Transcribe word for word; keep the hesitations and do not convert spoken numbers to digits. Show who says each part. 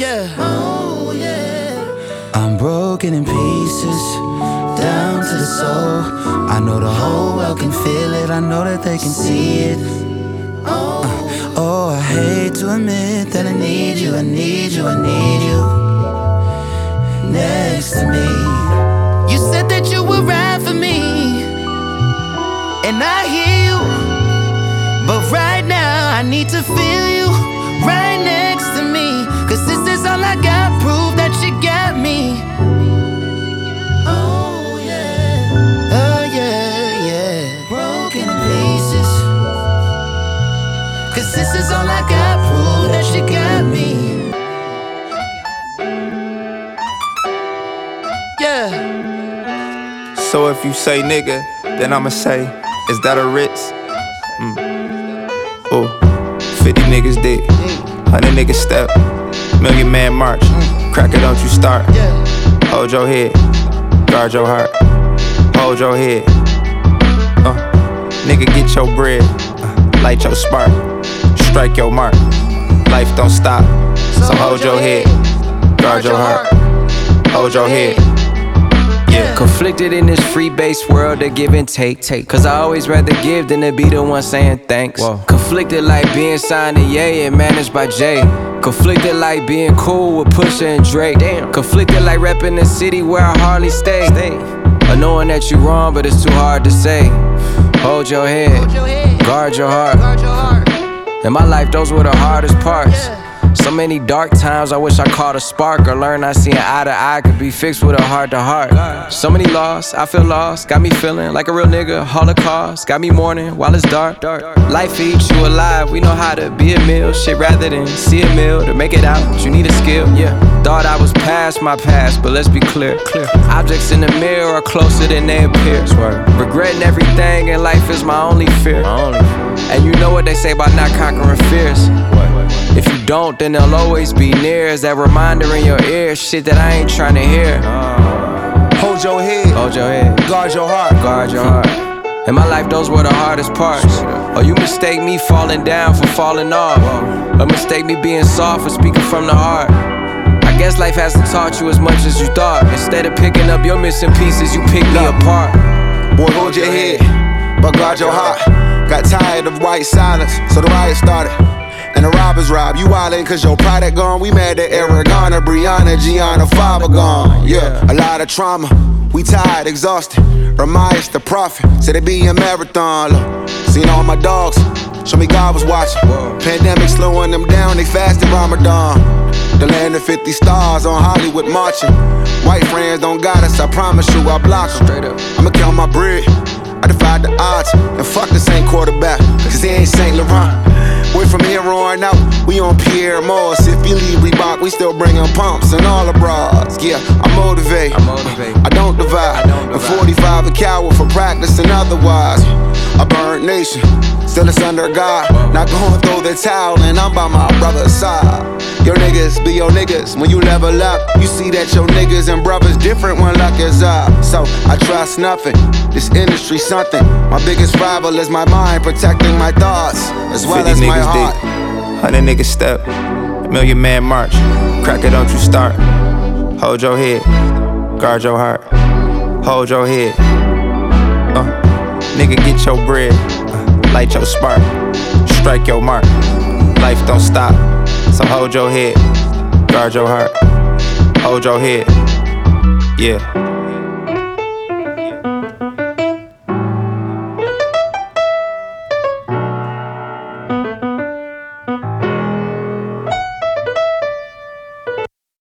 Speaker 1: Yeah, oh yeah. I'm broken in pieces, down to the soul. I know the whole world can feel it, I know that they can see it. Oh, uh, oh, I hate to admit that I need you, I need you, I need you next to me. You said that you would ride for me, and I hear you, but right now I need to feel you right next to me. Cause this is all I got, prove that you got me. Oh yeah, oh yeah, yeah. Broken in pieces. Cause this is all I got, prove that you got me. Yeah.
Speaker 2: So if you say nigga, then I'ma say, is that a Ritz? Mm. Oh, fifty niggas dead, one hundred niggas step, million man march. Cracker, don't you start. Hold your head, guard your heart. Hold your head. Uh, nigga, get your bread, uh, light your spark, strike your mark. Life don't stop, so hold your head, guard your heart. Hold your head. Yeah.
Speaker 3: Conflicted in this free-based world of give and take, take. Cause I always rather give than to be the one saying thanks. Whoa. Conflicted like being signed to Ye and managed by Jay. Conflicted like being cool with Pusha and Drake. Damn. Conflicted like repping the city where I hardly stay. stay. Or knowing that you wrong but it's too hard to say. Hold your head, Hold your head. Guard your heart. Guard your heart. In my life those were the hardest parts. Yeah. So many dark times I wish I caught a spark, or learned I see an eye to eye could be fixed with a heart to heart. So many lost, I feel lost, got me feeling like a real nigga. Holocaust, got me mourning while it's dark. Life eats you alive, we know how to be a meal. Shit rather than see a meal to make it out, you need a skill. Yeah, thought I was past my past, but let's be clear. clear. Objects in the mirror are closer than they appear. Regretting everything in life is my only fear. My only fear. And you know what they say about not conquering fears. If you don't, then they'll always be near. Is that reminder in your ear? Shit that I ain't trying to hear.
Speaker 4: Hold your head,
Speaker 3: Hold your head,
Speaker 4: guard your heart.
Speaker 3: Guard your heart. In my life, those were the hardest parts. Or you mistake me falling down for falling off, or mistake me being soft for speaking from the heart. I guess life hasn't taught you as much as you thought. Instead of picking up your missing pieces, you pick me apart.
Speaker 4: Boy, hold your head, but guard your heart. Got tired of white silence, so the riot started. And the robbers rob you wildin' cause your product gone. We mad at Aragona, Brianna, Gianna, Father gone. Yeah, a lot of trauma. We tired, exhausted. Ramias the prophet, said it be a marathon. Look, seen all my dogs, show me God was watching. Pandemic slowing them down, they fasted Ramadan. The land of fifty stars on Hollywood marching. White friends don't got us, I promise you I block them. I'ma count my bread, I defied the odds. And fuck the same quarterback, cause he ain't Saint Laurent. We're from here on out, we on Pierre Moss. If you leave Reebok, we still bringin' pumps and all the bras. Yeah, I motivate, I, motivate. I don't divide. I don't divide. And forty-five a coward for practicing otherwise. A burnt nation, still it's under God. Not going through the towel and I'm by my brother's side. Your niggas be your niggas when you level up. You see that your niggas and brothers different when luck is up. So I trust nothing, this industry something. My biggest rival is my mind, protecting my thoughts as well as my heart.
Speaker 2: one hundred niggas step, million man march. Cracker, don't you start. Hold your head, guard your heart. Hold your head. Uh, nigga, get your bread, uh, light your spark, strike your mark. Life don't stop, so hold your head, guard your heart. Hold your head, yeah.